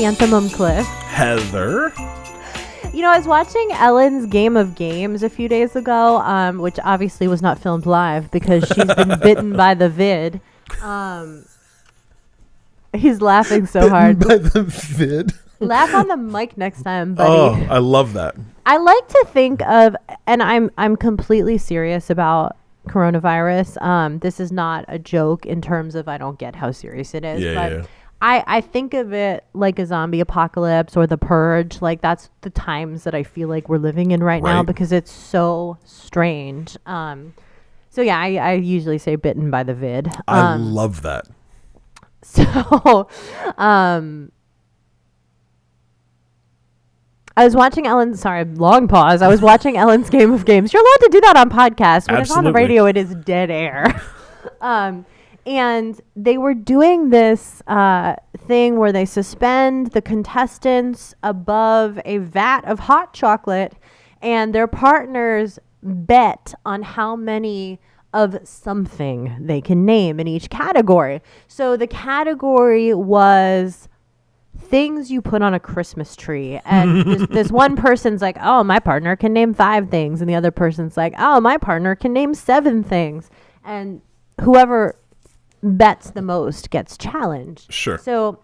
chrysanthemum Cliff. Heather. You know, I was watching Ellen's Game of Games a few days ago, which obviously was not filmed live because she's been bitten by the vid. He's laughing so hard. By the vid. Laugh on the mic next time, buddy. Oh, I love that. I like to think of, and I'm completely serious about coronavirus. This is not a joke in terms of I don't get how serious it is. Yeah. I think of it like a zombie apocalypse or the purge. Like that's the times that I feel like we're living in right now because it's so strange. So yeah, I usually say bitten by the vid. I love that. So, I was watching long pause. I was watching Ellen's Game of Games. You're allowed to do that on podcasts. When it's on the radio, it is dead air. And they were doing this thing where they suspend the contestants above a vat of hot chocolate, and their partners bet on how many of something they can name in each category. So the category was things you put on a Christmas tree. And this one person's like, oh, my partner can name 5 things. And the other person's like, oh, my partner can name 7 things. And whoever bets the most gets challenged. Sure. So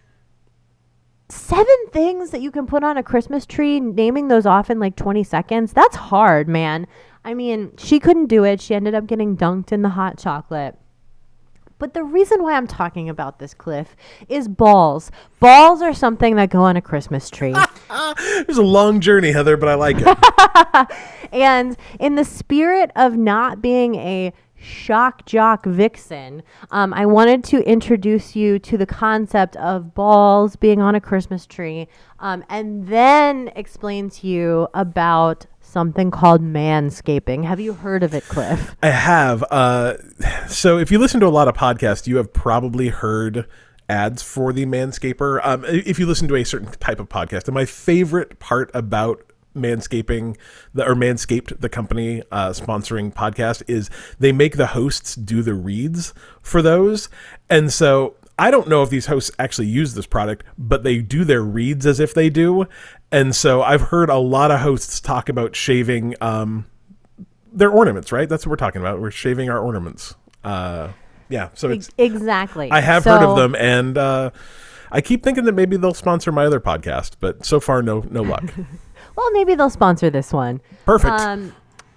7 things that you can put on a Christmas tree, naming those off in like 20 seconds. That's hard, man. I mean, she couldn't do it. She ended up getting dunked in the hot chocolate. But the reason why I'm talking about this, Cliff, is balls. Balls are something that go on a Christmas tree. It was a long journey, Heather, but I like it. And in the spirit of not being a shock jock vixen, I wanted to introduce you to the concept of balls being on a Christmas tree, and then explain to you about something called manscaping. Have you heard of it, Cliff? I have. So if you listen to a lot of podcasts, you have probably heard ads for the Manscaper. If you listen to a certain type of podcast, and my favorite part about Manscaping, Manscaped, the company sponsoring podcast, is they make the hosts do the reads for those. And so I don't know if these hosts actually use this product, but they do their reads as if they do. And so I've heard a lot of hosts talk about shaving their ornaments, right? That's what we're talking about. We're shaving our ornaments. Yeah, so it's exactly. I have heard of them, and I keep thinking that maybe they'll sponsor my other podcast, but so far, no luck. Well, maybe they'll sponsor this one. Perfect.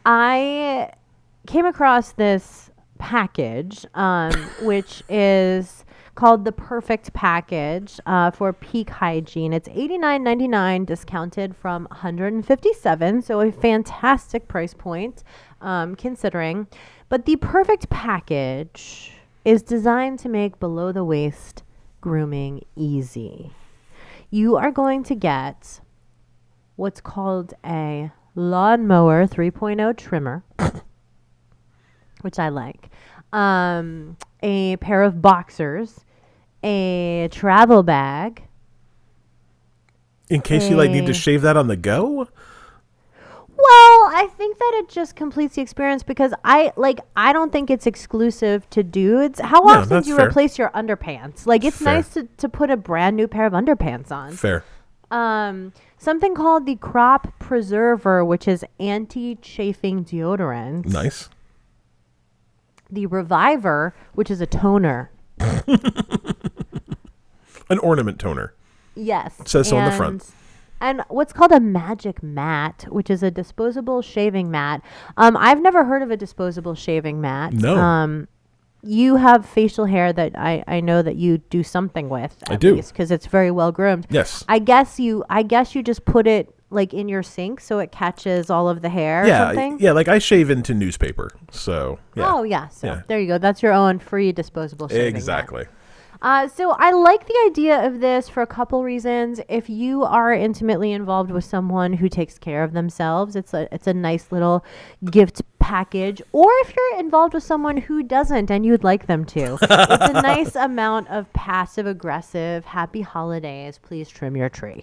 I came across this package, which is called the Perfect Package for Peak Hygiene. It's $89.99 discounted from $157, so a fantastic price point considering. But the Perfect Package is designed to make below-the-waist grooming easy. You are going to get what's called a Lawnmower 3.0 trimmer, which I like, a pair of boxers, a travel bag. In case you need to shave that on the go? Well, I think that it just completes the experience because I don't think it's exclusive to dudes. How often do you replace your underpants? Like, it's nice to put a brand new pair of underpants on. Fair. Something called the Crop Preserver, which is anti-chafing deodorant. Nice. The Reviver, which is a toner. An ornament toner. Yes. It says so on the front. And what's called a Magic Mat, which is a disposable shaving mat. I've never heard of a disposable shaving mat. No. You have facial hair that I know that you do something with. I do. Because it's very well groomed. Yes. I guess you just put it like in your sink so it catches all of the hair or something? Yeah, like I shave into newspaper. So, yeah. Oh, yeah. So there you go. That's your own free disposable shaving exactly. mat. So I like the idea of this for a couple reasons. If you are intimately involved with someone who takes care of themselves, it's a nice little gift package. Or if you're involved with someone who doesn't and you'd like them to, it's a nice amount of passive aggressive happy holidays. Please trim your tree.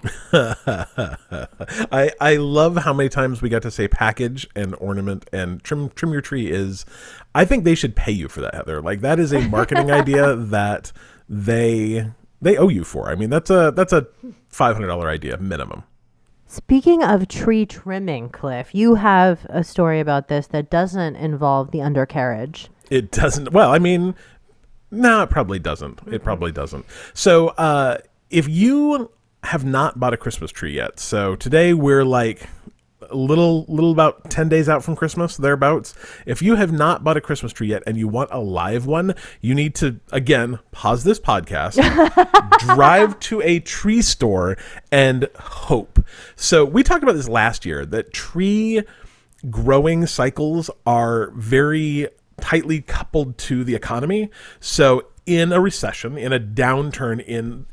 I love how many times we got to say package and ornament, and trim your tree is. I think they should pay you for that, Heather. Like, that is a marketing idea that they they owe you for. I mean, that's a $500 idea minimum. Speaking of tree trimming, Cliff, you have a story about this that doesn't involve the undercarriage. It doesn't. Well, I mean, no, it probably doesn't. It probably doesn't. So if you have not bought a Christmas tree yet, so today we're like a little about 10 days out from Christmas, thereabouts. If you have not bought a Christmas tree yet and you want a live one, you need to, again, pause this podcast, drive to a tree store and hope. So we talked about this last year, that tree growing cycles are very tightly coupled to the economy. So in a recession, in a downturn in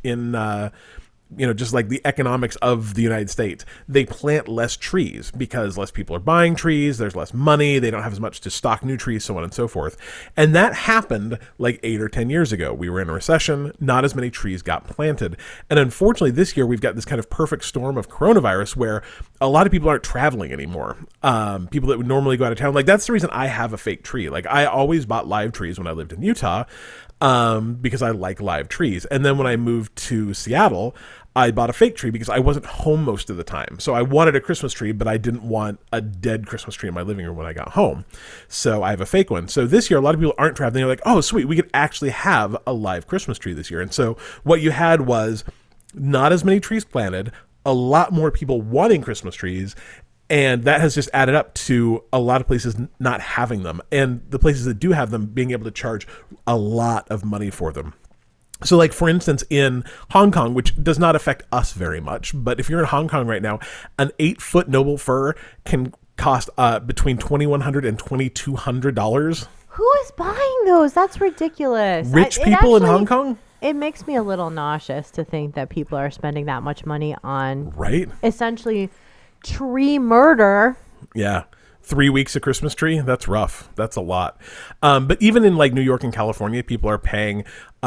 just like the economics of the United States, they plant less trees because less people are buying trees, there's less money, they don't have as much to stock new trees, so on and so forth. And that happened like 8 or 10 years ago. We were in a recession, not as many trees got planted. And unfortunately, this year we've got this kind of perfect storm of coronavirus where a lot of people aren't traveling anymore. People that would normally go out of town, like that's the reason I have a fake tree. Like I always bought live trees when I lived in Utah because I like live trees. And then when I moved to Seattle, I bought a fake tree because I wasn't home most of the time. So I wanted a Christmas tree, but I didn't want a dead Christmas tree in my living room when I got home. So I have a fake one. So this year, a lot of people aren't traveling. They're like, oh, sweet, we could actually have a live Christmas tree this year. And so what you had was not as many trees planted, a lot more people wanting Christmas trees, and that has just added up to a lot of places not having them. And the places that do have them being able to charge a lot of money for them. So like, for instance, in Hong Kong, which does not affect us very much, but if you're in Hong Kong right now, an 8-foot noble fir can cost between $2,100 and $2,200. Who is buying those? That's ridiculous. Rich people in Hong Kong? It makes me a little nauseous to think that people are spending that much money on essentially tree murder. Yeah. 3 weeks of Christmas tree, that's rough. That's a lot. But even in like New York and California, people are paying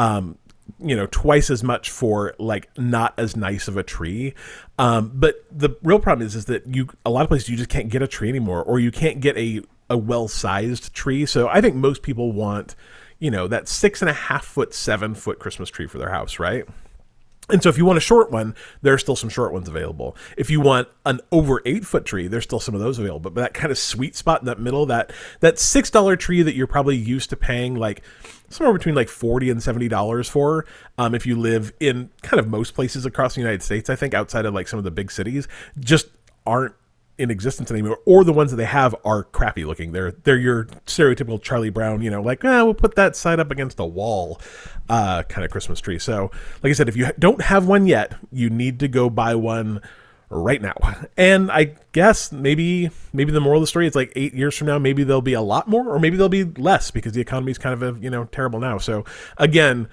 twice as much for like not as nice of a tree. But the real problem is that a lot of places you just can't get a tree anymore, or you can't get a well-sized tree. So I think most people want, that 6.5 foot, 7 foot Christmas tree for their house, right? And so if you want a short one, there's still some short ones available. If you want an over 8-foot tree, there's still some of those available. But that kind of sweet spot in that middle, that $6 tree that you're probably used to paying like somewhere between like $40 and $70 for, if you live in kind of most places across the United States, I think outside of like some of the big cities, just aren't in existence anymore, or the ones that they have are crappy looking. They're your stereotypical Charlie Brown, we'll put that side up against a wall kind of Christmas tree. So like I said, if you don't have one yet, you need to go buy one right now. And I guess maybe the moral of the story is like 8 years from now, maybe there'll be a lot more, or maybe there'll be less because the economy is kind of terrible now. So again,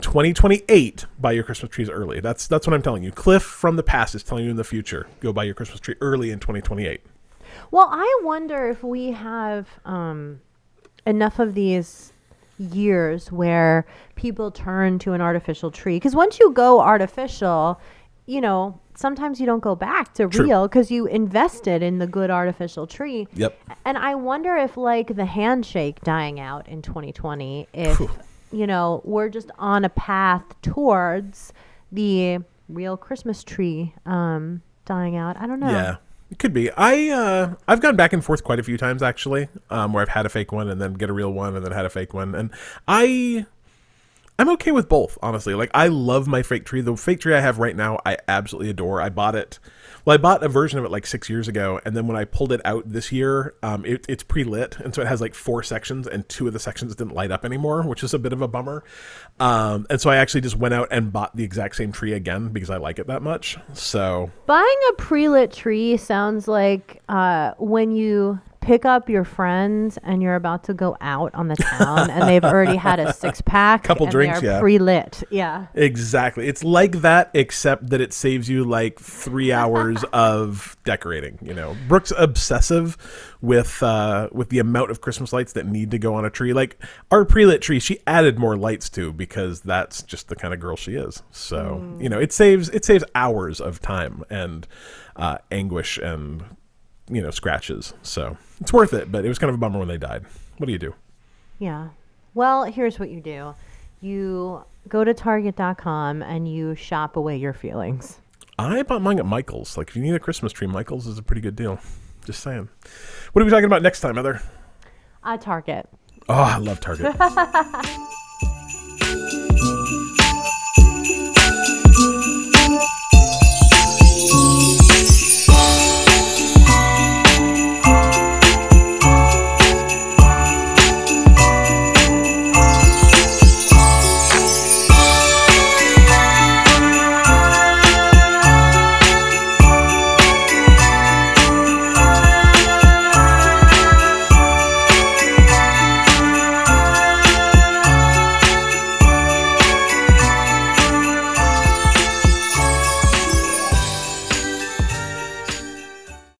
2028, buy your Christmas trees early. That's what I'm telling you. Cliff from the past is telling you in the future, go buy your Christmas tree early in 2028. Well, I wonder if we have enough of these years where people turn to an artificial tree. Because once you go artificial, sometimes you don't go back to real because you invested in the good artificial tree. Yep. And I wonder if like the handshake dying out in 2020, if... we're just on a path towards the real Christmas tree dying out. I don't know. Yeah, it could be. I've gone back and forth quite a few times actually, where I've had a fake one and then get a real one and then had a fake one, and I'm okay with both, honestly. Like, I love my fake tree. The fake tree I have right now, I absolutely adore. I bought a version of it like 6 years ago, and then when I pulled it out this year, it's pre-lit, and so it has like 4 sections, and 2 of the sections didn't light up anymore, which is a bit of a bummer. And so I actually just went out and bought the exact same tree again because I like it that much. So buying a pre-lit tree sounds like when you pick up your friends and you're about to go out on the town and they've already had a 6-pack, couple drinks, they're pre-lit. Yeah, exactly. It's like that, except that it saves you like 3 hours of decorating. Brooke's obsessive with the amount of Christmas lights that need to go on a tree. Like our pre-lit tree, she added more lights to because that's just the kind of girl she is. So it saves hours of time and anguish and scratches. So it's worth it, but it was kind of a bummer when they died. What do you do? Yeah. Well, here's what you do. You go to Target.com and you shop away your feelings. I bought mine at Michael's. Like, if you need a Christmas tree, Michael's is a pretty good deal. Just saying. What are we talking about next time, Heather? Target. Oh, I love Target.